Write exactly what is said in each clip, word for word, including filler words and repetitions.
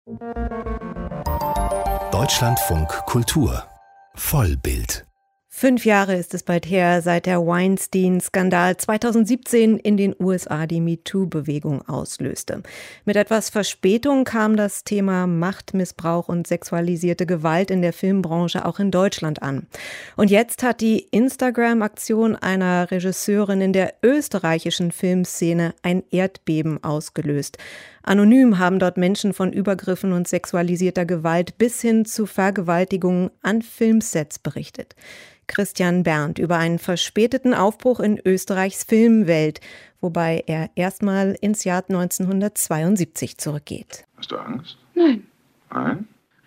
Deutschlandfunk Kultur Vollbild. Fünf Jahre ist es bald her, seit der Weinstein-Skandal zweitausendsiebzehn in den U S A die MeToo-Bewegung auslöste. Mit etwas Verspätung kam das Thema Machtmissbrauch und sexualisierte Gewalt in der Filmbranche auch in Deutschland an. Und jetzt hat die Instagram-Aktion einer Regisseurin in der österreichischen Filmszene ein Erdbeben ausgelöst. Anonym haben dort Menschen von Übergriffen und sexualisierter Gewalt bis hin zu Vergewaltigungen an Filmsets berichtet. Christian Berndt über einen verspäteten Aufbruch in Österreichs Filmwelt, wobei er erstmal ins Jahr neunzehnhundertzweiundsiebzig zurückgeht. Hast du Angst? Nein. Nein?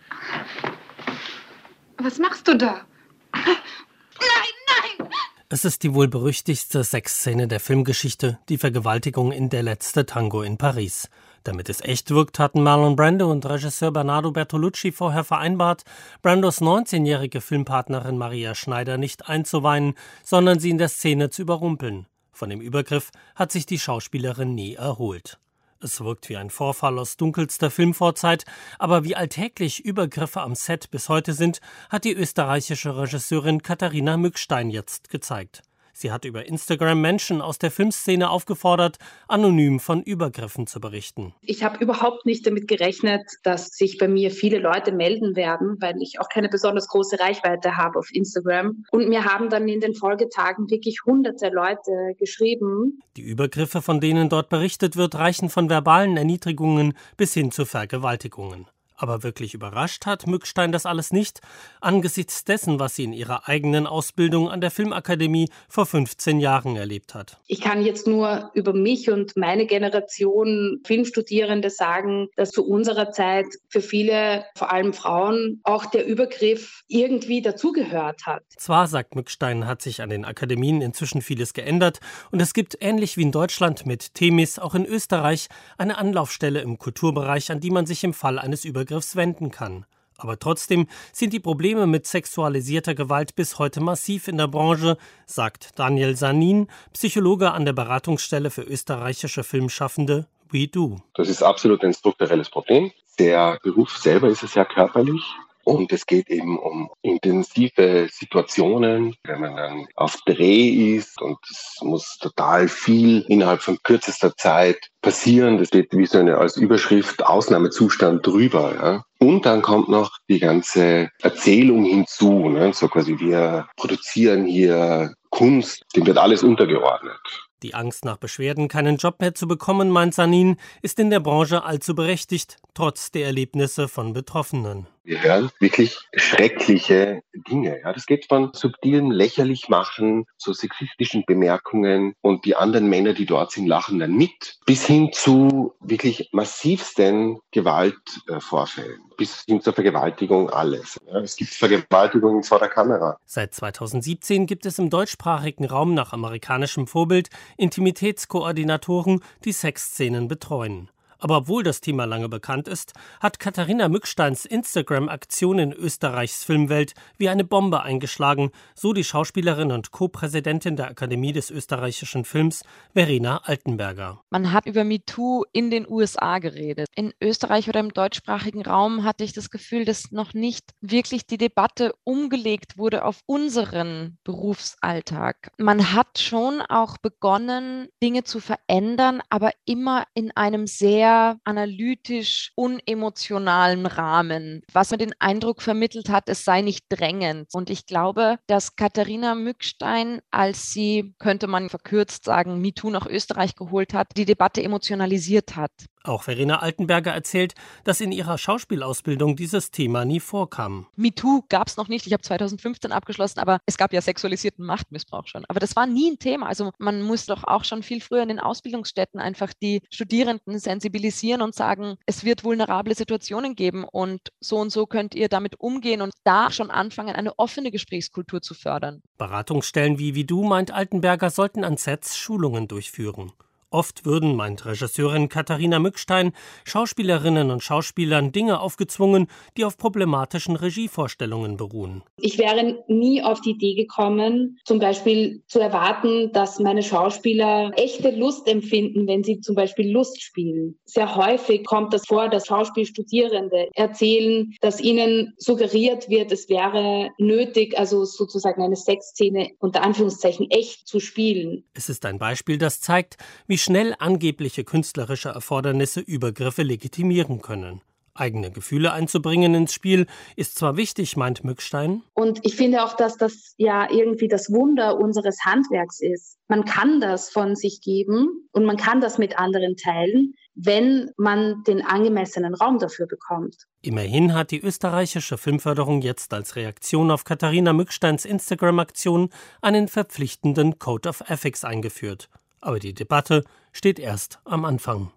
Was machst du da? Nein, nein! Es ist die wohl berüchtigste Sexszene der Filmgeschichte, die Vergewaltigung in Der letzte Tango in Paris. Damit es echt wirkt, hatten Marlon Brando und Regisseur Bernardo Bertolucci vorher vereinbart, Brandos neunzehnjährige Filmpartnerin Maria Schneider nicht einzuweinen, sondern sie in der Szene zu überrumpeln. Von dem Übergriff hat sich die Schauspielerin nie erholt. Es wirkt wie ein Vorfall aus dunkelster Filmvorzeit, aber wie alltäglich Übergriffe am Set bis heute sind, hat die österreichische Regisseurin Katharina Mückstein jetzt gezeigt. Sie hat über Instagram Menschen aus der Filmszene aufgefordert, anonym von Übergriffen zu berichten. Ich habe überhaupt nicht damit gerechnet, dass sich bei mir viele Leute melden werden, weil ich auch keine besonders große Reichweite habe auf Instagram. Und mir haben dann in den Folgetagen wirklich hunderte Leute geschrieben. Die Übergriffe, von denen dort berichtet wird, reichen von verbalen Erniedrigungen bis hin zu Vergewaltigungen. Aber wirklich überrascht hat Mückstein das alles nicht, angesichts dessen, was sie in ihrer eigenen Ausbildung an der Filmakademie vor fünfzehn Jahren erlebt hat. Ich kann jetzt nur über mich und meine Generation Filmstudierende sagen, dass zu unserer Zeit für viele, vor allem Frauen, auch der Übergriff irgendwie dazugehört hat. Zwar, sagt Mückstein, hat sich an den Akademien inzwischen vieles geändert und es gibt ähnlich wie in Deutschland mit Themis auch in Österreich eine Anlaufstelle im Kulturbereich, an die man sich im Fall eines Übergriffs wenden kann. Aber trotzdem sind die Probleme mit sexualisierter Gewalt bis heute massiv in der Branche, sagt Daniel Sanin, Psychologe an der Beratungsstelle für österreichische Filmschaffende We Do. Das ist absolut ein strukturelles Problem. Der Beruf selber ist es ja körperlich. Und es geht eben um intensive Situationen, wenn man dann auf Dreh ist und es muss total viel innerhalb von kürzester Zeit passieren. Das geht wie so eine als Überschrift Ausnahmezustand drüber. Ja. Und dann kommt noch die ganze Erzählung hinzu. Ne. So quasi wir produzieren hier Kunst, dem wird alles untergeordnet. Die Angst nach Beschwerden, keinen Job mehr zu bekommen, meint Sanin, ist in der Branche allzu berechtigt, trotz der Erlebnisse von Betroffenen. Wir hören wirklich schreckliche Dinge. Ja, das geht von subtilem Lächerlichmachen zu sexistischen Bemerkungen und die anderen Männer, die dort sind, lachen dann mit, bis hin zu wirklich massivsten Gewaltvorfällen, bis hin zur Vergewaltigung, alles. Ja, es gibt Vergewaltigungen vor der Kamera. Seit zweitausendsiebzehn gibt es im deutschsprachigen Raum nach amerikanischem Vorbild Intimitätskoordinatoren, die Sexszenen betreuen. Aber obwohl das Thema lange bekannt ist, hat Katharina Mücksteins Instagram-Aktion in Österreichs Filmwelt wie eine Bombe eingeschlagen, so die Schauspielerin und Co-Präsidentin der Akademie des österreichischen Films, Verena Altenberger. Man hat über MeToo in den U S A geredet. In Österreich oder im deutschsprachigen Raum hatte ich das Gefühl, dass noch nicht wirklich die Debatte umgelegt wurde auf unseren Berufsalltag. Man hat schon auch begonnen, Dinge zu verändern, aber immer in einem sehr analytisch unemotionalen Rahmen, was mir den Eindruck vermittelt hat, es sei nicht drängend. Und ich glaube, dass Katharina Mückstein, als sie, könnte man verkürzt sagen, MeToo nach Österreich geholt hat, die Debatte emotionalisiert hat. Auch Verena Altenberger erzählt, dass in ihrer Schauspielausbildung dieses Thema nie vorkam. MeToo gab es noch nicht. Ich habe zweitausendfünfzehn abgeschlossen, aber es gab ja sexualisierten Machtmissbrauch schon. Aber das war nie ein Thema. Also man muss doch auch schon viel früher in den Ausbildungsstätten einfach die Studierenden sensibilisieren und sagen, es wird vulnerable Situationen geben und so und so könnt ihr damit umgehen und da schon anfangen, eine offene Gesprächskultur zu fördern. Beratungsstellen wie wie du, meint Altenberger, sollten an Sets Schulungen durchführen. Oft würden, meint Regisseurin Katharina Mückstein, Schauspielerinnen und Schauspielern Dinge aufgezwungen, die auf problematischen Regievorstellungen beruhen. Ich wäre nie auf die Idee gekommen, zum Beispiel zu erwarten, dass meine Schauspieler echte Lust empfinden, wenn sie zum Beispiel Lust spielen. Sehr häufig kommt das vor, dass Schauspielstudierende erzählen, dass ihnen suggeriert wird, es wäre nötig, also sozusagen eine Sexszene unter Anführungszeichen echt zu spielen. Es ist ein Beispiel, das zeigt, wie schnell angebliche künstlerische Erfordernisse Übergriffe legitimieren können. Eigene Gefühle einzubringen ins Spiel ist zwar wichtig, meint Mückstein. Und ich finde auch, dass das ja irgendwie das Wunder unseres Handwerks ist. Man kann das von sich geben und man kann das mit anderen teilen, wenn man den angemessenen Raum dafür bekommt. Immerhin hat die österreichische Filmförderung jetzt als Reaktion auf Katharina Mücksteins Instagram-Aktion einen verpflichtenden Code of Ethics eingeführt. Aber die Debatte steht erst am Anfang.